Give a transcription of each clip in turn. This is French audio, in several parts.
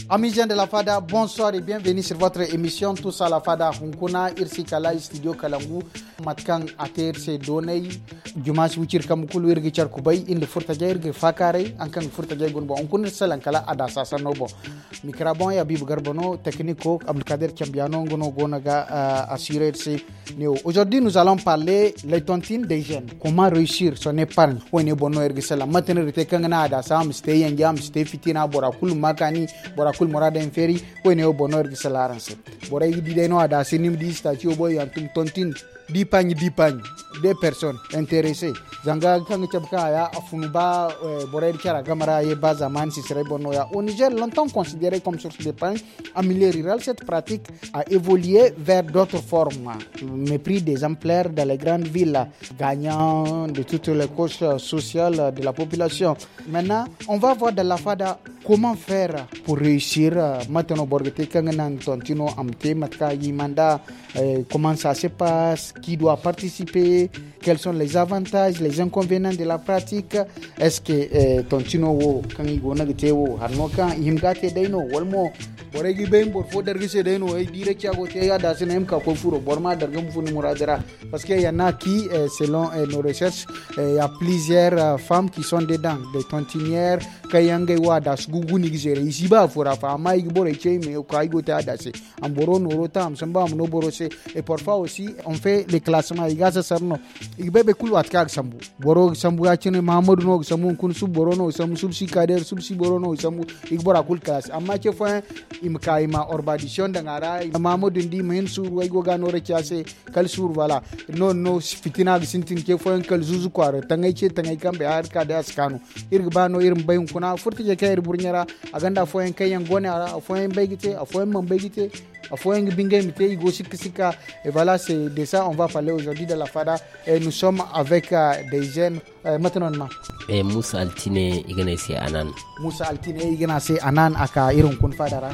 Amis de la Fada, bonsoir et bienvenue sur votre émission Tous à la Fada. Hunkuna Irsi Kala Studio Kalangu Matkan Ater se Donei Jumas Wichir Kamukulu Irgi Charkubai in the Furtajer Fakare Ankan Furtajer Gunbo Unkun Salankala Adasa Sanobo Mikrabon ya Bib Garbono Technico Abdelkader Chambiano Gono Gonaga assurer se Néo. Aujourd'hui nous allons parler les tontines des jeunes. Comment réussir son épargne ou ne bono ergisala maintenir te kangana Adasa Mstay Yangam Stay Fitina Borakul Makani Borakul Morada Inferi ou ne bono ergisala Ranse. Boray Dideno Adasa Nim di statue boy antum tontine Dipagni, des personnes intéressées. Zanga kangi chabka ya afunuba borel kara gamara ye bazaman si serait bonoya. Au Niger, longtemps considéré comme source d'épargne, en milieu rural, cette pratique a évolué vers d'autres formes. Mépris des exemplaires dans les grandes villes, gagnant de toutes les couches sociales de la population. Maintenant, on va voir dans la Fada comment faire pour réussir. Maintenant, borgete kanganan tontino amte matka yimanda, comment ça se passe, qui doit participer, quels sont les avantages, les inconvénients de la pratique. Est-ce que tontino wo kangi gona gite wo harno kan himgate dayno walmo boregi ben bor fo dergi se dayno ay dire chago te ya da sinem ka ko furo borma dergam funi muradara parce que y en a qui selon nos recherches il y a plusieurs femmes qui sont dedans des tontinières kayangay wa das guguni gizere ici ba fora fa mai gbore che me ko ay gote adase am boro no rota am samba am no borose et parfois aussi on fait les classements igaza sarno igbe kul watka sambu boro sambu ya chine mamadou no samu kun sub boro no samu subsi kader subsi boro no samu igbora kul class amma che fa imkaima orbadition da ngara mamadou ndi men sur way go gano rekiase kal sur voilà no fitina sintin ke fa kal zuzu kware tangay che tangay kambe har ka da skanu irgbano irim bayun kuna furti je kayir burnyara aganda fo en kayan gone ara fo en begite fo en membegite Afoeng Bingé Mité, Sika, et voilà, c'est de ça on va parler aujourd'hui de la Fada. Et nous sommes avec des jeunes maintenant. Moussa Altine Iganese Anan. Moussa Altine Iganese Anan aka Iron Kun Fadara.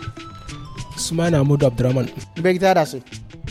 Soumana Amadou Abdraman. Begitadase.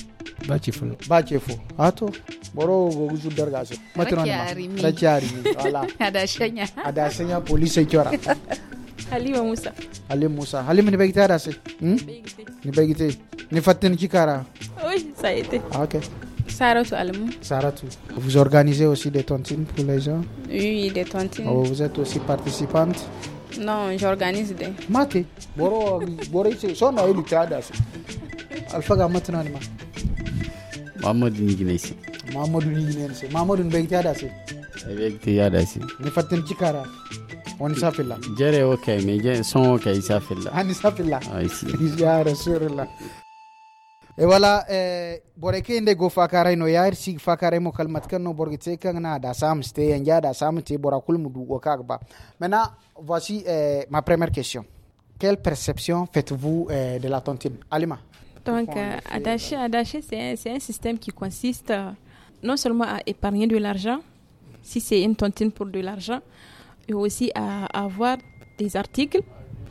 Bachefo. Ato. Boro goguzu dargase. Maintenant. Rachiari. Voilà. Adashenya police chora. Halima Moussa. Halima ni begitadase. Ni begite. Ni fatten kikara. Oui, ça a été. Ah, ok. Saratou Alamou. Saratou. Vous organisez aussi des tontines pour les gens? Oui, des tontines. Oh, vous êtes aussi participante? Non, j'organise des. Mate. Boro sona elu tadas. Alfaga maintenant ni ma. Mamadou Niginesi. Mamadou begitadase. Begitadase. Ni fatten kikara. On s'appelle là. Jere okay, mais son okay s'appelle là. On s'appelle là. Ah ici. Ya Rasulullah. Et voilà, boreke inde go fakare no yair sig fakare mo kalmat kan no borgite kan na da sam ste yanja da sam te borakul mudu o kagba. Maintenant, voici ma première question. Quelle perception faites-vous de la tontine? Alima. Donc Adaché c'est un système qui consiste non seulement à épargner de l'argent si c'est une tontine pour de l'argent, et aussi à avoir des articles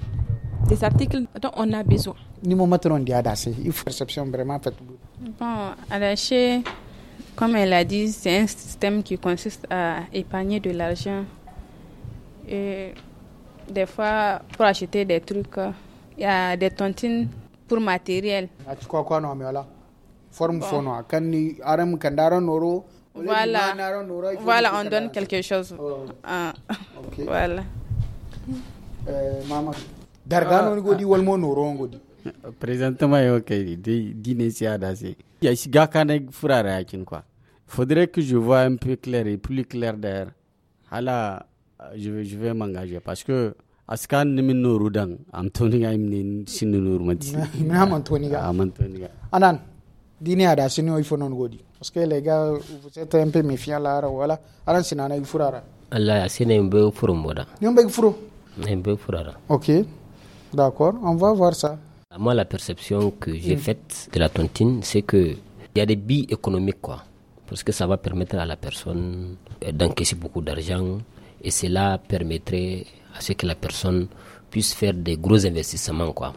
dont on a besoin. Ni mo matron di Adaché, il faut perception vraiment faite. Bon, Adaché, comme elle a dit, c'est un système qui consiste à épargner de l'argent. Et des fois, pour acheter des trucs, il y a des tontines pour matériel. Quoi non mais voilà. Forme fono kan ni aram kandaro noro. Voilà, on donne quelque chose. Oh. Ah. Okay. Voilà. Maman. Dargano ni godi walmo noro ngodi. Présentement, ok, d'initier Adase. Il y a ici Gakane Furara Yakin quoi. Faudrait que je vois un peu clair et plus clair d'ailleurs. Hala, je vais m'engager parce que Askan Nimino Rudang, Antonia Imnin Sinur Mati. Imam Antonia. Anan, dîner Adase, il faut non godi. Parce que les gars, vous êtes un peu méfiants là, voilà. Anan Sinana il Furara. Allah, c'est un peu Furumoda. Nyombe Furo. Un peu Furara. Ok, d'accord, on va voir ça. Moi, la perception que j'ai faite de la tontine, c'est qu'il y a des billes économiques, quoi. Parce que ça va permettre à la personne d'encaisser beaucoup d'argent. Et cela permettrait à ce que la personne puisse faire des gros investissements, quoi.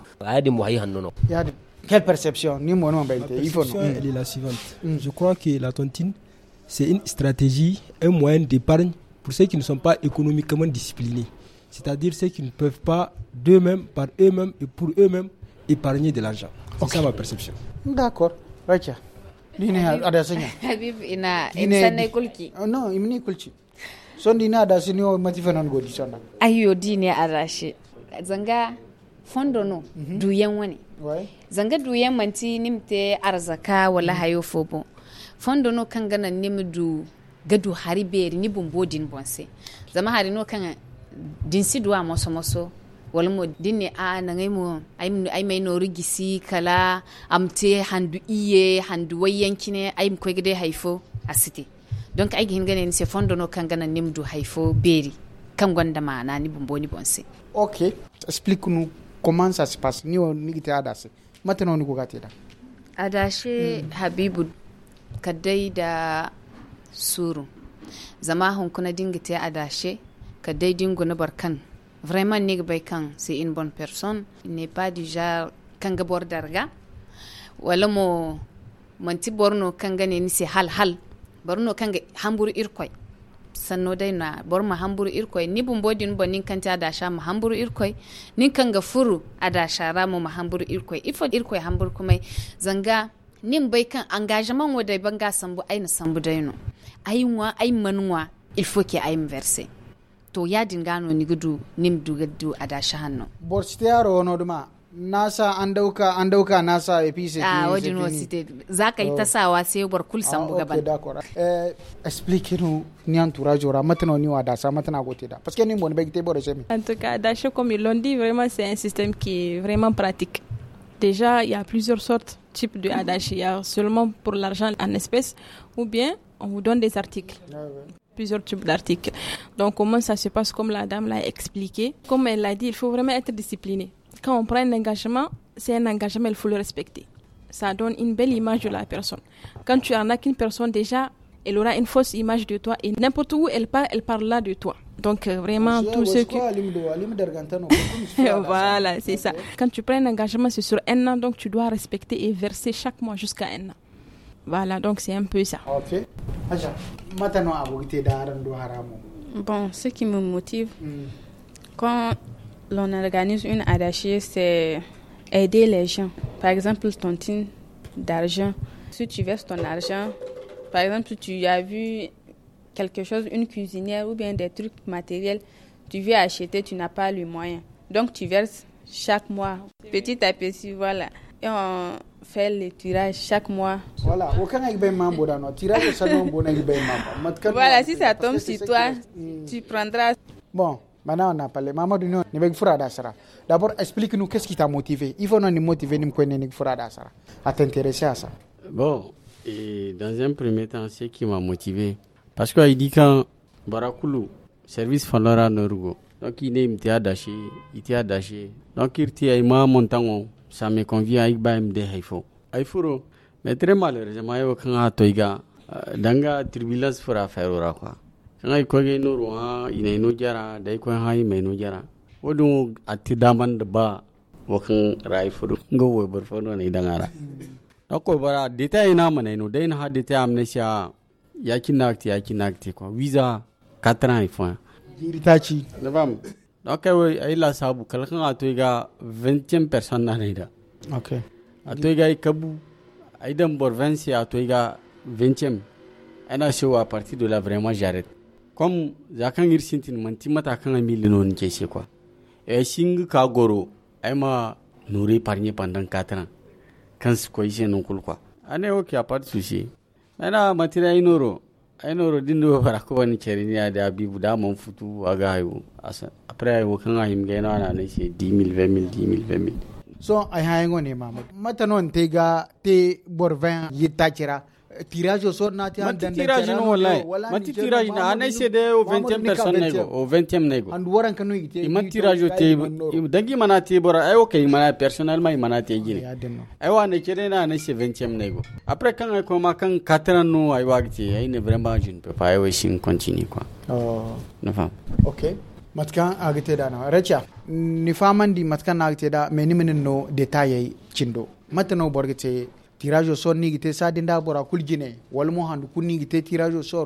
Quelle perception? La perception, elle est la suivante. Je crois que la tontine, c'est une stratégie, un moyen d'épargne pour ceux qui ne sont pas économiquement disciplinés. c'est-à-dire ceux qui ne peuvent pas d'eux-mêmes, par eux-mêmes et pour eux-mêmes épargner de l'argent. C'est ça ma perception. D'accord. Racha. Dine ada sanya. Habib ina insanai kulki. No, imni kulci. Son dine ada sini o mati fanan godi sonna. Ayo dine arashi. Zanga fondo no duyan wani. Ouais. Zanga duyan manti nimte arzaka wala hayo fobo. Fondo no kan gana nimdu gadu hari beri ni bombodin bonse. Zama hari no kan dinsi duwa moso wala mo dinne a na ngai mo ay mai no rigisi kala amte handu iye handu wayankine ay ko gede haifo asiti donc ay gin ganen se fondo no kan gana nimdu haifo beri kan gonda mana ni bomboni bonse. OK, explique-nous comment ça se passe ni gite adase maintenant ni ko gate da adashe Habibu kadai da suru zama hon kuna dingite adashe kadai dingo na barkan. Vraiment, c'est une bonne personne. Il n'est pas du genre kanga bordarga. Wala mo manti borno kanga ne ni hal. Borno kanga hamburu irkoy. Sanno dai na borma hamburu irkoy ni bumbodin bonin kanta da sha ma hamburu irkoy. Nin kanga furu ada shara mo ma hamburu irkoy. Ifo irkoy hamburu kuma zanga nin bai kan engagement wadai banga sambu aina sambu dai no. Ayinwa ay manwa il faut que ay verser. To ya dingano ni gudu nimdu gudu adashi hanno borsite yaro no duma nasa an dauka nasa epise wajen wasite zaka yi tasawa sai bar kul sambu gaban OK, d'accord. Expliquez-nous ni entourage ora maintenant ni wada sa maintenant côté da parce que ni mon begite bore chemi. En tout cas, adashi comme ils l'ont dit, vraiment c'est un système qui est vraiment pratique. Déjà, il y a plusieurs sortes types de adashi. Il y a seulement pour l'argent en espèces ou bien on vous donne des articles. Plusieurs types d'articles. Donc, comment ça se passe, comme la dame l'a expliqué. Comme elle l'a dit, il faut vraiment être discipliné. Quand on prend un engagement, c'est un engagement, il faut le respecter. Ça donne une belle image de la personne. Quand tu arnaques une personne, déjà, elle aura une fausse image de toi et n'importe où elle parle là de toi. Donc, vraiment, tout ce que... Voilà, c'est ça. Quand tu prends un engagement, c'est sur 1 an, donc tu dois respecter et verser chaque mois jusqu'à 1 an. Voilà, donc c'est un peu ça. OK. Aja, maintenant abogité d'arando haramo. Bon, ce qui me motive quand l'on organise une adachi, c'est aider les gens. Par exemple, tontine d'argent. Si tu verses ton argent, par exemple, tu as vu quelque chose, une cuisinière ou bien des trucs matériels, tu veux acheter, tu n'as pas le moyen. Donc, tu verses chaque mois, petit à petit, voilà. Et on fait le tirage chaque mois. Voilà, voilà, si ça tombe sur toi, tu prendras. Bon, maintenant on a parlé. Mamadou, d'abord, explique-nous qu'est-ce qui t'a motivé. Il faut nous motiver à t'intéresser à ça. Bon, et dans un premier temps, ce qui m'a motivé, parce qu'il dit quand Barakulu, service Fandora Norugo, donc il était attaché, donc il était montant. Ça me convient avec BMD Haifo. Haifuro, mais très malheureusement, il y a un toiga, danga turbulence pour faire au quoi. Quand il y a un roi, il y a un jara, d'ailleurs, il y a un jara. Ou donc, à Tidaman de Ba, working Raifuru, go over for no Nidangara. Donc, over détail namane, no, then had détail amnesia, yakinakti, quoi. Visa, 4 ans, il faut. Iritachi. Donc, il y a sabu, quelqu'un a tué 20e personne dans l'Ida. OK. A tué Kabou, Aïdam Borvensi a tué 20e. Et a show à partir de là, vraiment, j'arrête. Comme Zakan Irsintin, Mantimata Kan a mis le nom de quoi. Et Sing Kagoro, elle m'a nourri pendant 4 ans. Quand ce qu'on y non quoi. Année ok, a pas de souci. Maintenant, Matira Inoro. Ainoro dindo barakuba ni cherini da bibu da mon futu agayo asa après wo kan ahim gena na ne c'est 10 000 20 000 so ay hayengo ne mamad matano ntega te borvin yitachira tirage au sort na ti an dan tirage no wallahi mati tirage na anay c'est de au 20e personne nego au 20e nego and waran kanu yite mati tirage te dangi manati bora ay okay mana personnellement manati gine ay wane kire na anay c'est 20e nego après quand ay koma kan 4 ans no ay wagti ay ne vraiment je ne peux pas ay shin continue quoi no fam OK matkan agite da na recha ni famandi matkan agite da meni no detail chindo matano borgite tirage au sort ni gite sa dinda bora kuljine wal mo handu kunni gite tirage au sort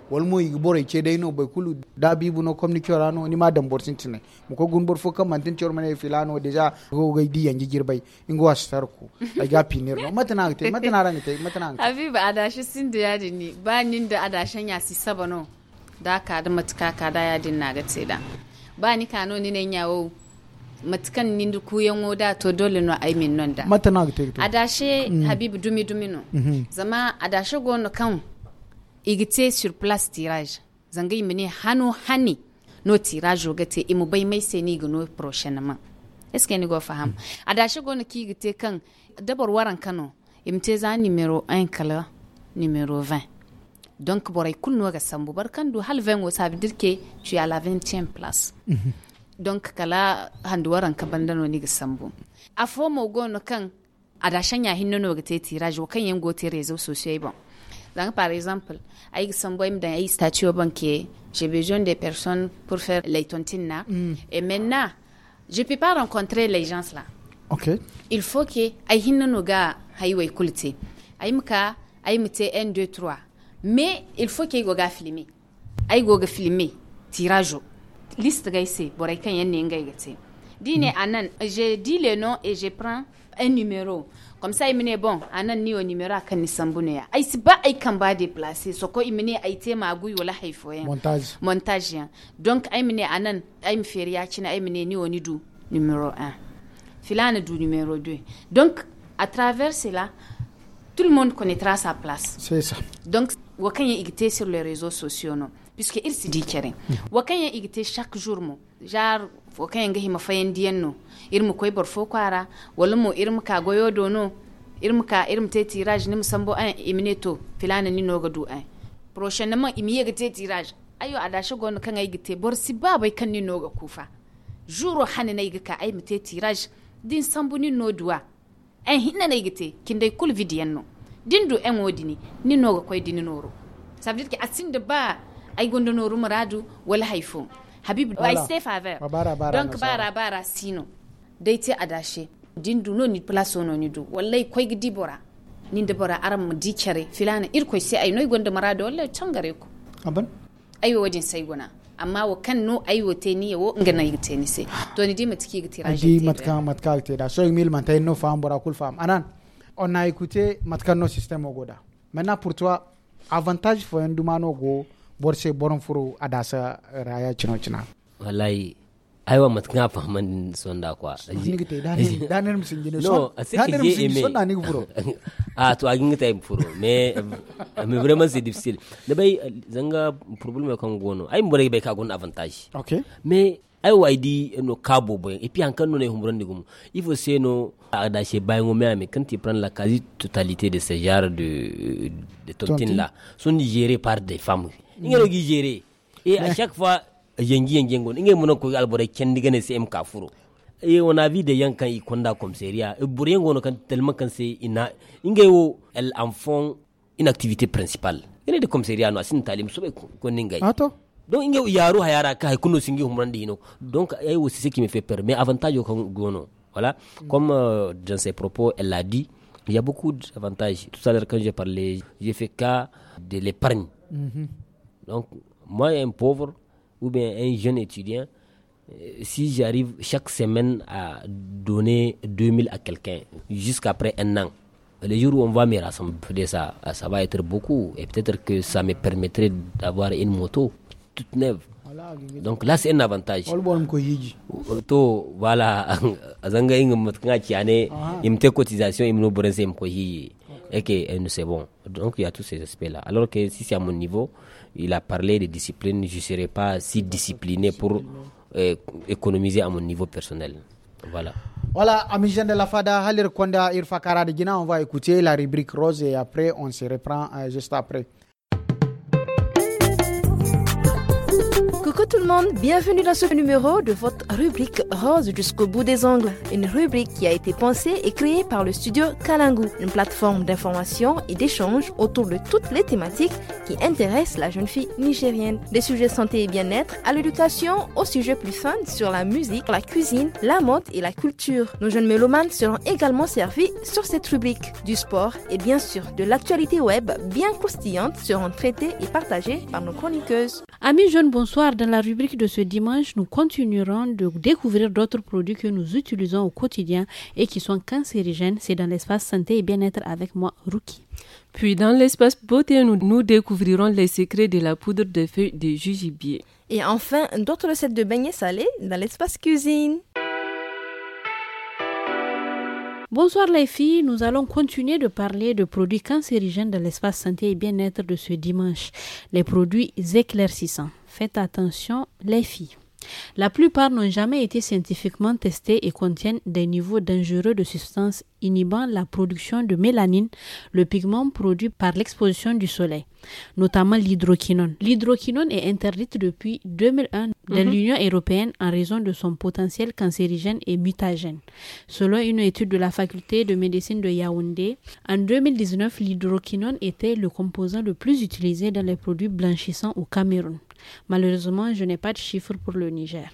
walmo yi bore ce dai no bai kulu da bibu no communiquer no ni ma dan borsin tine mu ko gun bor fo kam mantin cior mane filano deja go ga di yangi girbay ingo astar ko ai ga pinir no matana ran Habiba adashi sin da yadi ni ba nin da adashan ya si sabano da ka da matuka ka da yadin na ga tseda ba ni kano ni ne nyawo matukan ni ku yanwo da to dole no ai min non da matana ga te adashe Habibu dumi no zama adashe go no kan igite sur place tirage zangai mini hani no tirage gate imu bai mai sai ni ga no prochainement est-ce que ni go faham adashe go no ki igite kan dabar waran kano imte za numéro 1 kala numéro 20 donc boray kunno ga sambu barkandu hal 20 ça veut dire que tu es à la 20e place donc kala handu waran ka bandano ni ga sambu afo mo gono kan adashan ya hinno no ga te tirage kan yango te réseaux sociaux bon donc par exemple ay sambu im da ay statut banque j'ai besoin des personnes pour faire les tontines là et maintenant je peux pas rencontrer les gens là. OK. Il faut que ay hinno no ga hayway kulite ay muka ay mute 1 2 3 mais il faut que go ga filmer ay go ga filmer tirage liste gaise boray kan yanne ngai gate dine anan je dis le nom et je prends un numéro comme ça imene bon anan ni o numéro akan ni sambune ya ay si ba ay kan ba déplacer so ko imene ay tema guy wala haifo ya montage ya donc ay mene anan ay mferiya cina ay mene ni oni du numéro 1 filane du numéro 2 donc à travers cela tout le monde connaîtra sa place. C'est ça. Donc wakan ya igite sur les réseaux sociaux non puisque il se dit kere wakan ya igite chaque jour mo jar wakan ya ngahi mafayen diyan no irmu koy borfo kwara wala mo irmu ka goyo do no irmu te tirage ni musambo an imineto filana ni noga du an prochainement imiye gite tirage ayo adashi gon kan ay gite borsi babai kan ni noga kufa juro hanina igika ay mite tirage din sambu ni no duwa en hinna na igite kindai kul vidiyan no dindu en wodini ni noga koy dini noro ça veut dire que asinde ba ay gondo noro maradu wala haifo Habib ay stay favor donc bara sino deite adashe dindu no ni place no ni du wallahi koy gidi bora ni de bora aram di kere filana irko sai ay noy gondo maradu wallahi tangare ko aban ayo wadin sai gona amma wa kan no ayo te ni wo ngana yite ni sai to ni di matiki giti raje di matka te da so mil man tay no fam bora kul fam anan on a écouté matkano système ogoda maintenant pour toi avantage fo ndumano go borse boron furu adasa raya china wallahi aiwa matka fahman sonda kwa daner msingine no daner msingine sonda ni furo to agin ta furo mais vraiment c'est difficile da bay zanga problème kan gono ay mbore bay ka gon avantage OK mais aiwa idi no kabo boy et puis en kan no ne humbrande gum il faut c'est no adache bay ngomé mais quand tu prends la quasi totalité de ces genres de tontines là sont gérés par des femmes ingero gi gérer et à chaque fois yengi ngon inge mono ko albore kendi gane CM kafuro et on a vu des gens quand ils konda comme seria e burengo no kan tellement kan c'est ina inge wo elles en font une activité principale ene de comme seria no asin talim so ko ningay ato donc inge yaro hayara ka kuno singi humrandi hino donc ay aussi ce qui me fait peur mais avantage ko gono voilà comme dans ses propos elle a dit il y a beaucoup d'avantages tout à l'heure quand j'ai parlé j'ai fait cas de l'épargne donc moi un pauvre ou bien un jeune étudiant, si j'arrive chaque semaine à donner 2000 à quelqu'un jusqu'après un an, le jour où on va me rassembler ça va être beaucoup et peut-être que ça me permettrait d'avoir une moto toute neuve. Donc là c'est un avantage. To voilà, azanga inga matkanga kiane imte cotisation imno borense imkohi et que c'est bon. Donc il y a tous ces aspects là. Alors que si c'est à mon niveau, il a parlé de discipline, je ne serais pas si discipliné pour économiser à mon niveau personnel. Voilà. Voilà, amis jeunes de la FADA, Halir Konda Irfakara de Guinée, on va écouter la rubrique rose et après on se reprend juste après. Coucou tout le monde, bienvenue dans ce numéro de votre rubrique Rose jusqu'au bout des ongles. Une rubrique qui a été pensée et créée par le studio Kalangu, une plateforme d'information et d'échange autour de toutes les thématiques qui intéressent la jeune fille nigérienne. Des sujets santé et bien-être à l'éducation, aux sujets plus fun sur la musique, la cuisine, la mode et la culture. Nos jeunes mélomanes seront également servis sur cette rubrique. Du sport et bien sûr de l'actualité web bien croustillante seront traitées et partagées par nos chroniqueuses. Amis jeunes, bonsoir. Dans la rubrique de ce dimanche, nous continuerons de découvrir d'autres produits que nous utilisons au quotidien et qui sont cancérigènes. C'est dans l'espace santé et bien-être avec moi, Ruki. Puis dans l'espace beauté, nous découvrirons les secrets de la poudre de feuilles de jujubier. Et enfin, d'autres recettes de beignets salés dans l'espace cuisine. Bonsoir les filles, nous allons continuer de parler de produits cancérigènes dans l'espace santé et bien-être de ce dimanche. Les produits éclaircissants. Faites attention les filles. La plupart n'ont jamais été scientifiquement testés et contiennent des niveaux dangereux de substances inhibant la production de mélanine, le pigment produit par l'exposition du soleil, notamment l'hydroquinone. L'hydroquinone est interdite depuis 2001 dans l'Union européenne en raison de son potentiel cancérigène et mutagène. Selon une étude de la faculté de médecine de Yaoundé, en 2019, l'hydroquinone était le composant le plus utilisé dans les produits blanchissants au Cameroun. Malheureusement, je n'ai pas de chiffres pour le Niger.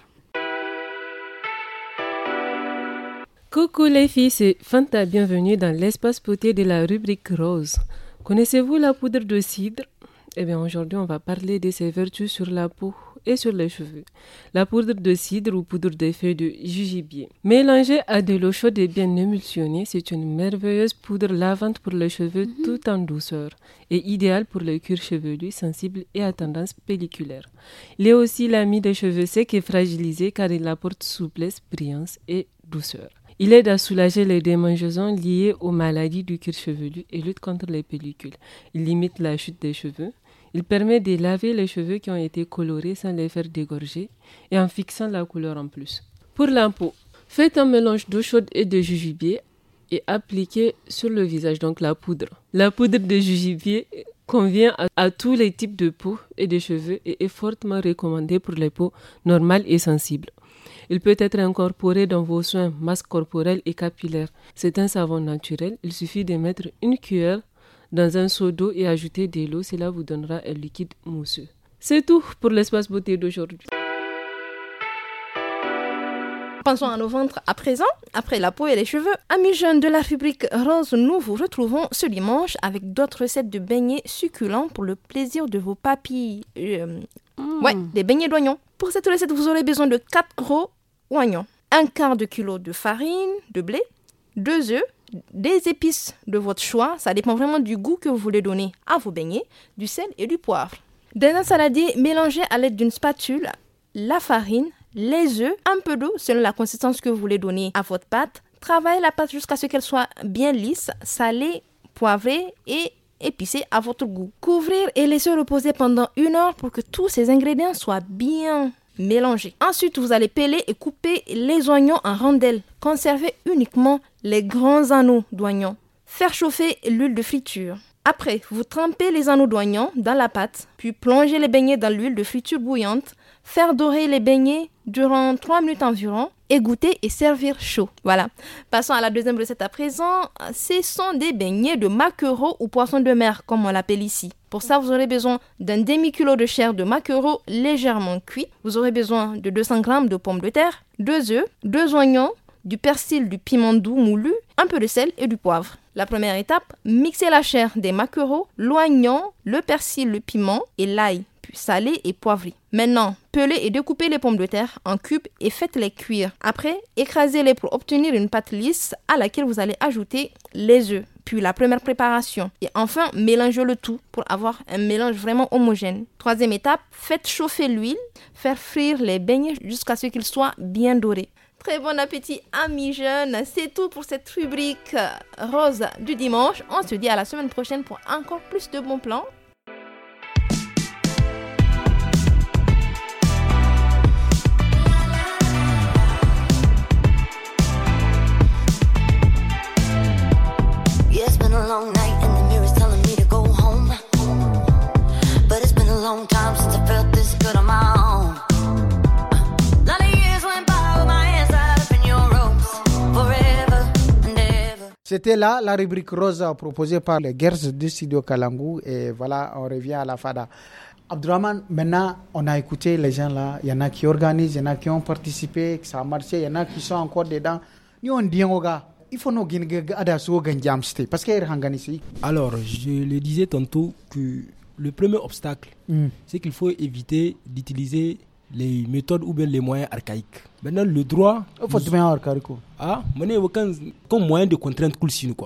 Coucou les filles, c'est Fanta, bienvenue dans l'espace beauté de la rubrique rose. Connaissez-vous la poudre de cidre? Eh bien aujourd'hui on va parler de ses vertus sur la peau et sur les cheveux. La poudre de cidre ou poudre de feuilles de jujubier. Mélangée à de l'eau chaude et bien émulsionnée, c'est une merveilleuse poudre lavante pour les cheveux tout en douceur et idéale pour le cuir chevelu sensible et à tendance pelliculaire. Il est aussi l'ami des cheveux secs et fragilisés car il apporte souplesse, brillance et douceur. Il aide à soulager les démangeaisons liées aux maladies du cuir chevelu et lutte contre les pellicules. Il limite la chute des cheveux. Il permet de laver les cheveux qui ont été colorés sans les faire dégorger et en fixant la couleur en plus. Pour la peau, faites un mélange d'eau chaude et de jujubier et appliquez sur le visage, donc la poudre. La poudre de jujubier convient à tous les types de peau et de cheveux et est fortement recommandée pour les peaux normales et sensibles. Il peut être incorporé dans vos soins, masques corporels et capillaires. C'est un savon naturel. Il suffit de mettre une cuillère dans un seau d'eau et ajouter de l'eau. Cela vous donnera un liquide mousseux. C'est tout pour l'espace beauté d'aujourd'hui. Pensons à nos ventres à présent, après la peau et les cheveux. Amis jeunes de la rubrique rose, nous vous retrouvons ce dimanche avec d'autres recettes de beignets succulents pour le plaisir de vos papilles. Des beignets d'oignons. Pour cette recette, vous aurez besoin de 4 gros oignons, 1/4 de kilo de farine de blé, 2 œufs, des épices de votre choix, ça dépend vraiment du goût que vous voulez donner à vos beignets, du sel et du poivre. Dans un saladier, mélangez à l'aide d'une spatule la farine, les œufs, un peu d'eau selon la consistance que vous voulez donner à votre pâte. Travaillez la pâte jusqu'à ce qu'elle soit bien lisse, salée, poivrée et épicée à votre goût. Couvrir et laisser reposer pendant 1 heure pour que tous ces ingrédients soient bien mélangés. Ensuite, vous allez peler et couper les oignons en rondelles. Conservez uniquement les grands anneaux d'oignons. Faire chauffer l'huile de friture. Après, vous trempez les anneaux d'oignons dans la pâte, puis plongez les beignets dans l'huile de friture bouillante. Faire dorer les beignets durant 3 minutes environ, égoutter et servir chaud. Voilà. Passons à la deuxième recette à présent. Ce sont des beignets de maquereau ou poisson de mer, comme on l'appelle ici. Pour ça, vous aurez besoin d'un demi-kilo de chair de maquereau légèrement cuit. Vous aurez besoin de 200 g de pommes de terre, 2 œufs, 2 oignons, du persil, du piment doux moulu, un peu de sel et du poivre. La première étape, mixez la chair des maquereaux, l'oignon, le persil, le piment et l'ail, puis salé et poivré. Maintenant, pelez et découpez les pommes de terre en cubes et faites-les cuire. Après, écrasez-les pour obtenir une pâte lisse à laquelle vous allez ajouter les œufs, puis la première préparation. Et enfin, mélangez le tout pour avoir un mélange vraiment homogène. Troisième étape, faites chauffer l'huile, faire frire les beignets jusqu'à ce qu'ils soient bien dorés. Très bon appétit, amis jeunes. C'est tout pour cette rubrique rose du dimanche. On se dit à la semaine prochaine pour encore plus de bons plans. Yeah, it's been a long night and the mirror's telling me to go home. But it's been a long time since I felt this good on my own. C'était là la rubrique rose proposée par les Girls du studio Kalangu. Et voilà, on revient à la FADA. Abdourahmane, maintenant, on a écouté les gens là. Il y en a qui organisent, il y en a qui ont participé, que ça a marché, il y en a qui sont encore dedans. Nous, on dit, il faut nous gagner parce qu'il y a. Alors, je le disais tantôt que le premier obstacle, c'est qu'il faut éviter d'utiliser les méthodes ou bien les moyens archaïques. Maintenant, le droit... Il faut bien archaïque. Comme moyen de contrainte,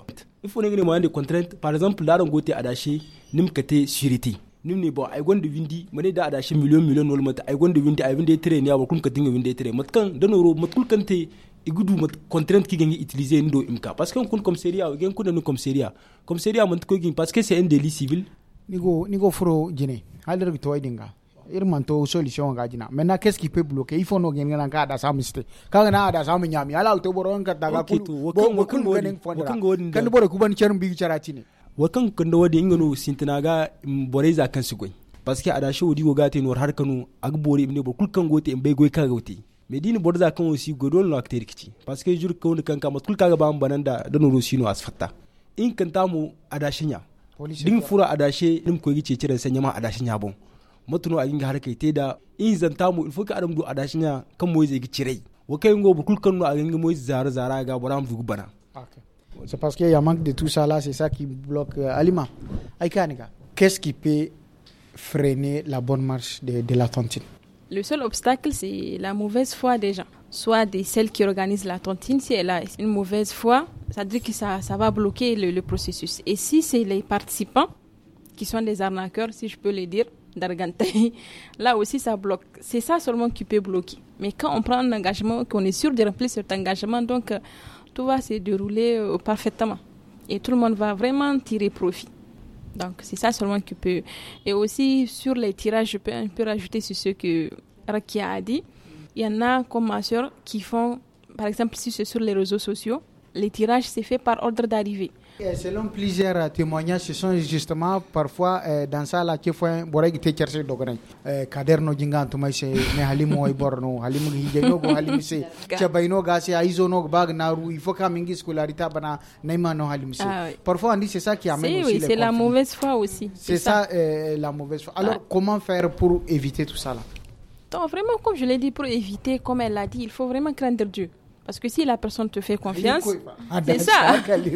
il faut des moyens de contrainte. Par exemple, là, on a attaché une sûreté. Nimni bo ay gonde windi mane da adashi million wal mata ay gonde windi ay winde tere ni abul kun ka tinga winde tere matkan danoro matkul kante igudu mat contrainte ki gangi utiliser ndo imka parce que kun commissariat gen kun no commissariat man ko gin parce que c'est un délit civil nigo furo jine halir to idinga irmanto solution ga jina maintenant qu'est-ce qui peut bloquer il faut no gen ngana ka da samiste ka na da samu nyami ala to boron ka daga kulu bo kun ganin fondra kan bore ku ban cherum bi charatine wakan kanda wadi ingano sintinaga boreza kan sigoi parce que adashi wodi wogate no har kanu agbore ibne bo kulkan gote en baygoy ka gote medini borza kan aussi godol no acteur kici parce que jur ko kan ka matkul kaga bam bananda dano rosino asfatta in kan tamu adashinya din fura adashe nim ko gice cire sanya ma adashinya bon matuno agin har kai teda in zantamu il faut que adam do adashinya kan moy zai gicire wakai ngo bo kulkan no agin moy zara ga boram vugu bana. C'est parce qu'il y a manque de tout ça là, c'est ça qui bloque Alima. Aïkaniga, qu'est-ce qui peut freiner la bonne marche de la tontine? Le seul obstacle, c'est la mauvaise foi des gens. Soit de celles qui organisent la tontine, si elle a une mauvaise foi, ça veut dire que ça va bloquer le processus. Et si c'est les participants, qui sont des arnaqueurs, si je peux le dire, d'Argenteuil, là aussi ça bloque. C'est ça seulement qui peut bloquer. Mais quand on prend un engagement, qu'on est sûr de remplir cet engagement, donc... tout va se dérouler parfaitement et tout le monde va vraiment tirer profit. Donc c'est ça seulement qui peut. Et aussi sur les tirages, je peux un peu rajouter sur ce que Rakia a dit. Il y en a comme ma soeur qui font, par exemple si c'est sur les réseaux sociaux, les tirages c'est fait par ordre d'arrivée. Et selon plusieurs témoignages, ce sont justement parfois dans ça là qui font boregi te chercher dogren kaderno jinganto mai se me halimo ay borno halimo hijeno go halimo se chabaino ga se aizo no bag naru il faut ka mingi scolarité bana naima no halimo se parfois on dit c'est ça qui amène aussi les c'est la mauvaise foi aussi c'est ça la mauvaise foi. Alors comment faire pour éviter tout ça là? Donc vraiment comme je l'ai dit, pour éviter, comme elle l'a dit, il faut vraiment craindre Dieu. Parce que si la personne te fait confiance, c'est ça.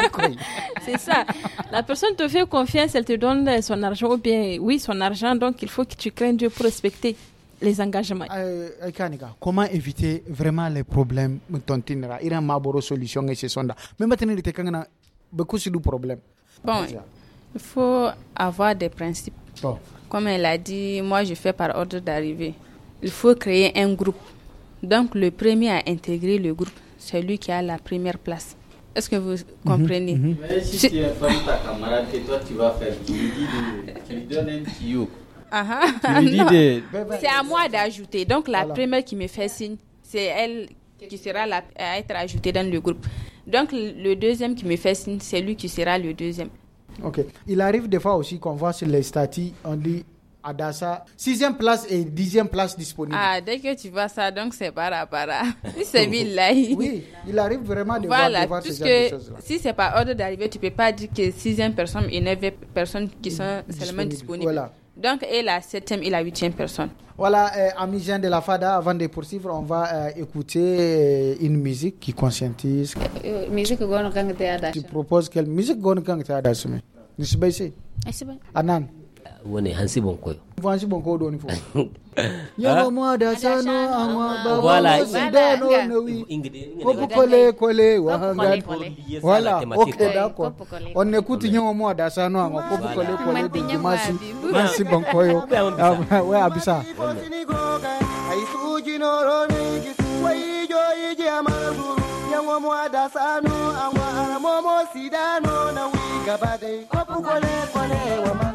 C'est ça. La personne te fait confiance, elle te donne son argent, ou bien, oui, son argent, donc il faut que tu craignes Dieu pour respecter les engagements. Comment éviter vraiment les problèmes? Il y a une solution et c'est ça. Mais maintenant, il y a beaucoup de problèmes. Bon, il faut avoir des principes. Bon. Comme elle a dit, moi je fais par ordre d'arrivée. Il faut créer un groupe. Donc, le premier à intégrer le groupe, c'est lui qui a la première place. Est-ce que vous comprenez? Mais si tu informes ta camarade que toi tu vas faire, tu lui donnes un tuyau. C'est à moi d'ajouter. Donc, la première qui me fait signe, c'est elle qui sera à être ajoutée dans le groupe. Donc, le deuxième qui me fait signe, c'est lui qui sera le deuxième. Ok. Il arrive des fois aussi qu'on voit sur les statuts, on dit Adassa, 6e place et 10e place disponible. Ah, dès que tu vois ça, donc c'est para. C'est billahi. Oui, il arrive vraiment de voir ce genre de choses-là. Si c'est par ordre d'arrivée, tu ne peux pas dire que 6e personne et 9e personne qui sont seulement disponibles. Voilà. Donc, et la 7e et la 8e personne. Voilà, amis gens de la FADA, avant de poursuivre, on va écouter une musique qui conscientise. Tu proposes quelle musique? Anan. Wani hansi bonko. Hansi bonko do ni fo. Yama mo da sano anwa ba. Voilà. Kopu kole wa hanga. Voilà. OK, d'accord. On écoute Yama mo da sano anwa kopu kole de Dimasi. Hansi bonko yo. Ouais, abisa. Ai suji no roni wai jo ije amaru. Yama mo da sano anwa momo sidano na wi gabade. Kopu kole wa ma.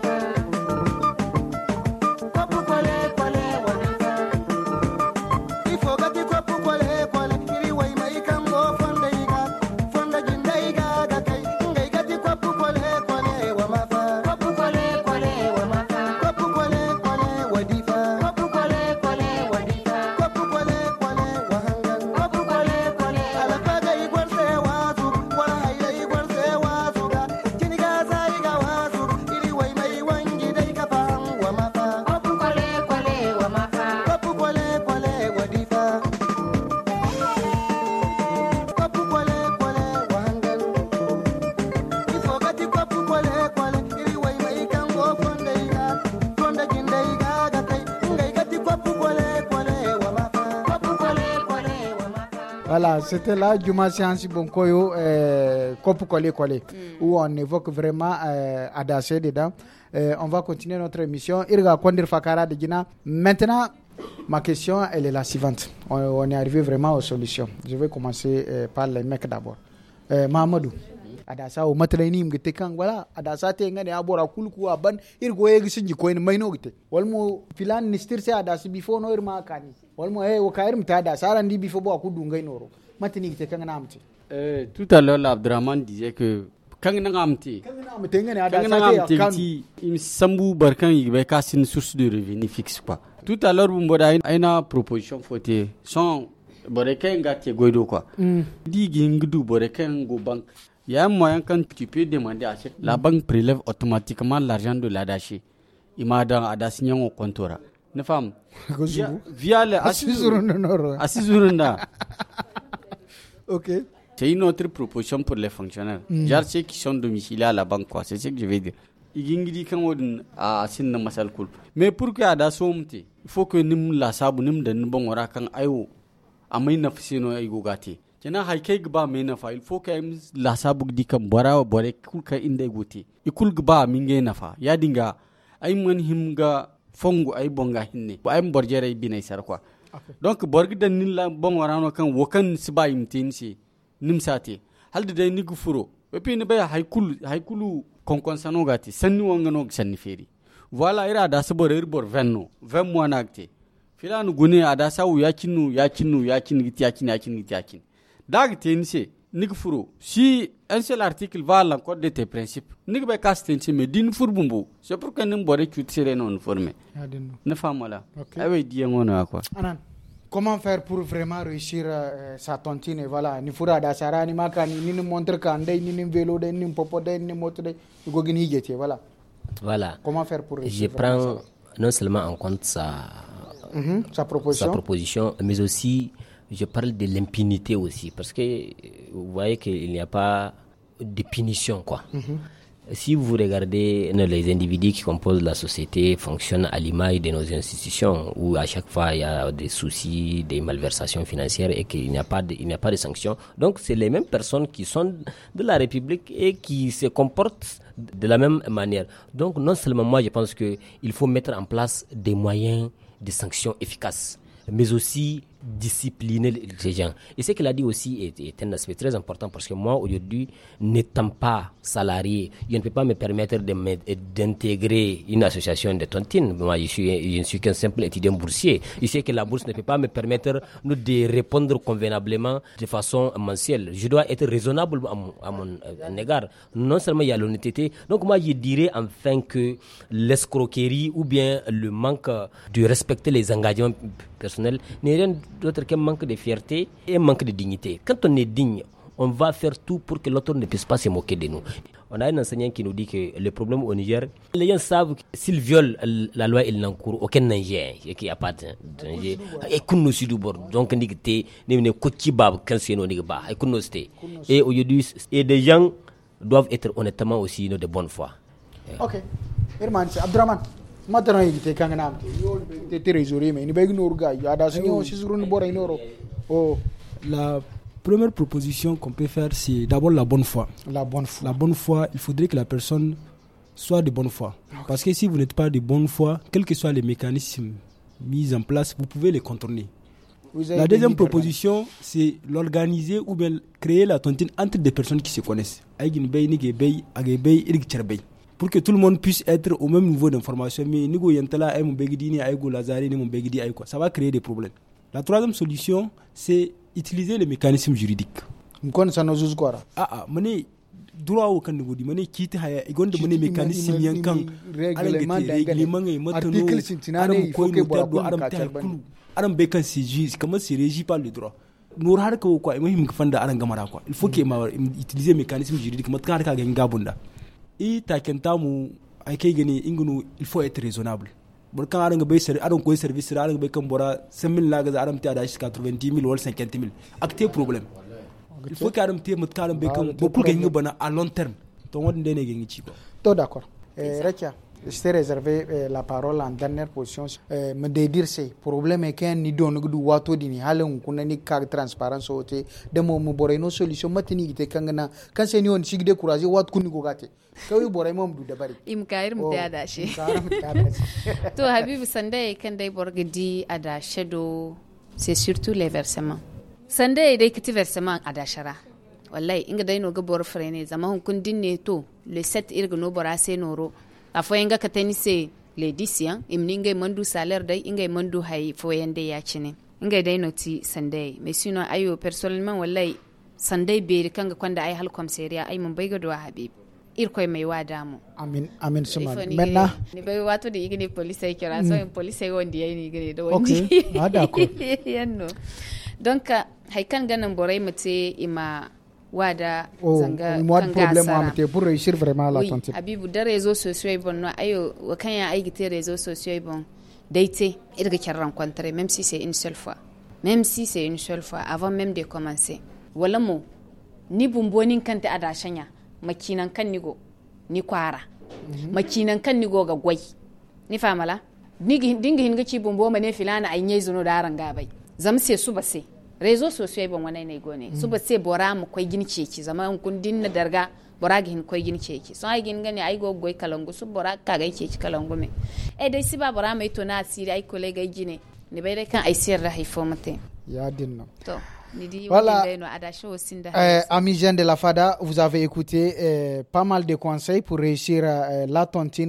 Voilà, c'était là Juma Siansi Bonkoyo, Kopu Kole Kole, où on évoque vraiment Adaché dedans. On va continuer notre émission. Irga Kondir Fakara de Gina. Maintenant, ma question, elle est la suivante. On est arrivé vraiment aux solutions. Je vais commencer par les mecs d'abord. Mahamadou. Adasa o matraini mgete kan wala adasa te ngane abora kulku aban irgo yegi sinji koin mayno gite walmo filan nistir se adasa bifo no irma kani walmo o kair mta adasa randi bifo bo akudu ngai noro matini gite kan namti tout à l'heure Abdurrahman disait que kan namti ngane adasa te kan im sambu barkan yibe kasin source de revenu fixe quoi. Tout à l'heure Bumboda aina proposition faute son boreken gati goido quoi. Digi ngdu boreken go banque. Il y a un moyen quand tu peux demander à la banque prélève automatiquement l'argent de l'adaché. Il m'a donné à d'assigner au compte. Une femme via le assisurunda. Ok. C'est une autre proposition pour les fonctionnaires. Genre ceux qui sont domiciliés à la banque quoi. C'est ce que je veux dire. Il quand on a assigné dans masal cool. Mais pour que adasomte, il faut que nous la sabu nous donne bon ora quand ayo amay nafsino ay gogati. Kena haike gba mena fa il faut que la sabu di kam bora bore kulka inde goti ikul gba minge nafa ya dinga ay man himga fongu ay bonga hinne ay borjere binay sar quoi. Donc borg dan nin la bon warano kan wokan siba imtinsi nimsati halde day nigu furo e puis ne bay haykulu konkonsano gati sanni wongano sanni feri voilà ira da sabore bor 20 mois nakte filanu gune ada sawu yakinu giti Dag tense nig furo si un seul article va à l'encontre de tes principes nig be castense me din furbumbu c'est pour que nous bore tu serais non formé ne femme là avec dire on a quoi Anan comment faire pour vraiment réussir sa tontine voilà ni fura da sara ni makani ni montre kan dai ni vélo dai ni popo dai ni moto dai go gini jete voilà comment faire pour réussir. Je prends non seulement en compte sa proposition mais aussi je parle de l'impunité aussi, parce que vous voyez qu'il n'y a pas de punition, quoi. Si vous regardez les individus qui composent la société fonctionnent à l'image de nos institutions, où à chaque fois il y a des soucis, des malversations financières et qu'il n'y a pas de sanctions. Donc c'est les mêmes personnes qui sont de la République et qui se comportent de la même manière. Donc non seulement moi je pense qu'il faut mettre en place des moyens de sanctions efficaces, mais aussi discipliner les gens. Et ce qu'il a dit aussi est un aspect très important, parce que moi, aujourd'hui, n'étant pas salarié, je ne peux pas me permettre d'intégrer une association de tontines. Moi, je ne suis qu'un simple étudiant boursier. Je sais que la bourse ne peut pas me permettre de répondre convenablement de façon mensuelle. Je dois être raisonnable à mon égard. Non seulement il y a l'honnêteté, donc moi, je dirais enfin que l'escroquerie ou bien le manque de respecter les engagements personnels n'est rien d'autre qu'un manque de fierté et un manque de dignité. Quand on est digne, on va faire tout pour que l'autre ne puisse pas se moquer de nous. On a un enseignant qui nous dit que le problème au Niger, les gens savent que s'ils violent la loi, ils n'encourent aucun danger, et qu'il n'y a pas de danger. Et aujourd'hui, des gens doivent être honnêtement aussi de bonne foi. Ok. Irman, Abdurrahman. Maintenant, il était quand même trésorier, mais il y a une La première proposition qu'on peut faire, c'est d'abord la bonne foi. La bonne foi. La bonne foi, il faudrait que la personne soit de bonne foi. Okay. Parce que si vous n'êtes pas de bonne foi, quels que soient les mécanismes mis en place, vous pouvez les contourner. La deuxième proposition, c'est l'organiser ou bien créer la tontine entre des personnes qui se connaissent. Pour que tout le monde puisse être au même niveau d'information. Mais ça va créer des problèmes. La troisième solution, c'est utiliser les mécanismes juridiques. Droit au Canada, mané quitte haya igonde mané mécanisme yankan règlement et maintenant article ko no tado aram bekan c'est comment c'est régi par le droit nous har ko quoi muhim fanda aran gamara quoi il faut que utiliser mécanisme juridique mat ka ga ngabunda et ta kentamu ay kay gani ingunu il faut être raisonnable bor kan aran bay ser aran ko service aran bay kan bora 5000 la ga aram ta da 90000 wala 50000 acte problème. Il faut que nous ayons beaucoup de à long terme. Tout d'accord. Rekia, Je t'ai réservé la parole en dernière position. Me dire c'est problème est qu'un ni donne du wato dini halon kuna ni car transparence ote de mo mo bore no solution matini ite kangana kan se ni on sig décourager wat kuni ko gate kawi bore mom du dabari imkair mute adashi to habibu sande kan dai borgidi adashe do c'est surtout les versements sande dai kiti versement adashara wallahi inga dai no ga bor frene zama hun kun dinne to le 7 irga no bora se noro afoyenga kateni se le 10 imninga mandu salaire dai inga mandu hay foyende ya chine inga dai noti sande mais sinon ayo personnellement wallahi sande be kanga kwanda ay hal komisariya ay mun bai ga do habib irkoy mai wada mu amin suma menna ni bai wato da igini police ay kira so en police ay wondi ay ni gine do wondi d'accord yanno donc hay kan ganan boray mate ima wada zanga kan problème amate pour réussir vraiment la tente abibu da réseaux sociaux bon no ayo wakan ya ay gite réseaux sociaux bon daité irga kyan rencontrer même si c'est une seule fois avant même de commencer wala mo ni bumbonin kanta adashanya makinan kan nigo ni kwara makinan kan nigo ga gwai ni famala dinga hinga ci bumbo mane filana ay nyai zuno daran gabai zamse su base réseaux sociaux bon wana ne gone su base bora mu koy gini ceci zaman kun dinna darga bora gin koy gini ceci so ay gin gani ay go goy kalangu su bora ka ga ceci kalangu me dai si ba bora mai to na asiri ay kolega gine ne bai dai kan ay sirra haifo mate ya dinna to voilà, amis jeunes de la FADA, vous avez écouté pas mal de conseils pour réussir la tontine.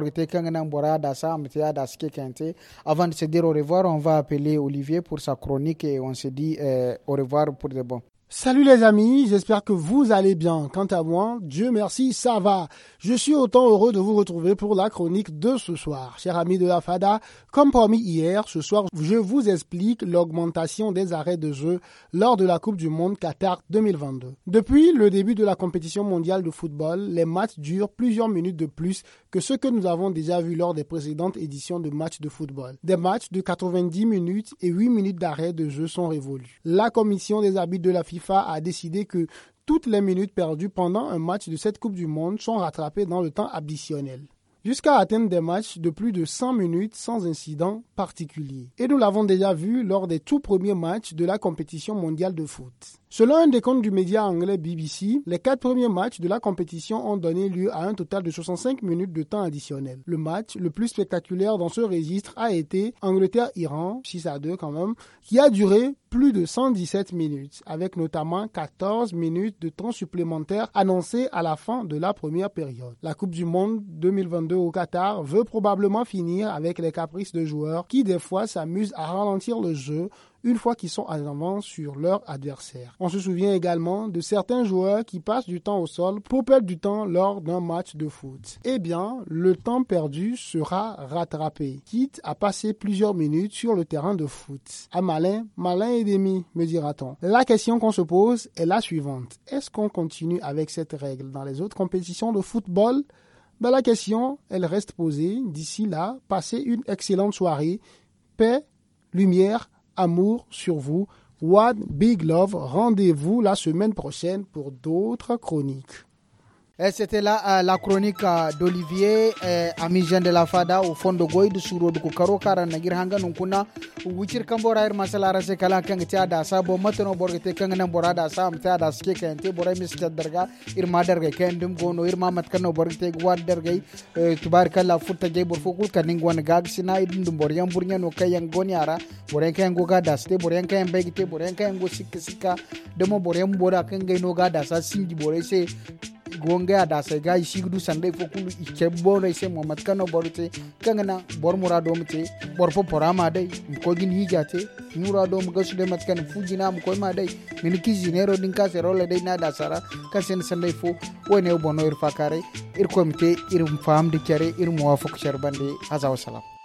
Avant de se dire au revoir, on va appeler Olivier pour sa chronique et on se dit au revoir pour de bon. Salut les amis, j'espère que vous allez bien. Quant à moi, Dieu merci, ça va. Je suis autant heureux de vous retrouver pour la chronique de ce soir. Chers amis de la FADA, comme promis hier, ce soir, je vous explique l'augmentation des arrêts de jeu lors de la Coupe du Monde Qatar 2022. Depuis le début de la compétition mondiale de football, les matchs durent plusieurs minutes de plus que ce que nous avons déjà vu lors des précédentes éditions de matchs de football. Des matchs de 90 minutes et 8 minutes d'arrêt de jeu sont révolus. La commission des arbitres de la FIFA a décidé que toutes les minutes perdues pendant un match de cette Coupe du Monde sont rattrapées dans le temps additionnel, jusqu'à atteindre des matchs de plus de 100 minutes sans incident particulier. Et nous l'avons déjà vu lors des tout premiers matchs de la compétition mondiale de foot. Selon un décompte du média anglais BBC, les 4 premiers matchs de la compétition ont donné lieu à un total de 65 minutes de temps additionnel. Le match le plus spectaculaire dans ce registre a été Angleterre-Iran, 6-2 quand même, qui a duré plus de 117 minutes, avec notamment 14 minutes de temps supplémentaire annoncés à la fin de la première période. La Coupe du Monde 2022 au Qatar veut probablement finir avec les caprices de joueurs qui des fois s'amusent à ralentir le jeu une fois qu'ils sont en avance sur leur adversaire. On se souvient également de certains joueurs qui passent du temps au sol pour perdre du temps lors d'un match de foot. Eh bien, le temps perdu sera rattrapé, quitte à passer plusieurs minutes sur le terrain de foot. À malin et demi, me dira-t-on. La question qu'on se pose est la suivante. Est-ce qu'on continue avec cette règle dans les autres compétitions de football? La question, elle reste posée. D'ici là, passez une excellente soirée. Paix, lumière, amour sur vous. One Big Love. Rendez-vous la semaine prochaine pour d'autres chroniques. Et c'était là la chronique d'Olivier, ami Jean de la Fada, au fond de Goy, de Souro de Kukaro, Karanagir Hanga, Nunkuna, Wichir Kambora, Masalara Sekala, Kangatia, Sabo, Matano Borgate, Kangan Borada, Sam, Tada, Skek, and Tebora, Mr. Derga, Irma Derga, Kendum, Gono, Irma Matkano, Borgate, Wadergay, Tubarkala, Futa Gable, Fokul, Kaningwan Gag, Sina, Borian Burian, Okayan Goniara, Borenka and Gogadas, Borenka and Begite, Borenka and Gosika, Demo Borian Bora, Kangano Gadas, Cindy Borese. Gonga da sai gai sigdu sande fokulu ike bore se Muhammad Kano borte kangana bor murado mte bor fo porama dai ko gin hijate murado mu gasu de matkan fujina mu ko ma dai min kizinero din ka se role dai na da sara ka sen sande fo wone bono ir fakare ir komite ir fam de kere ir muwafaq charbande haza wassalam.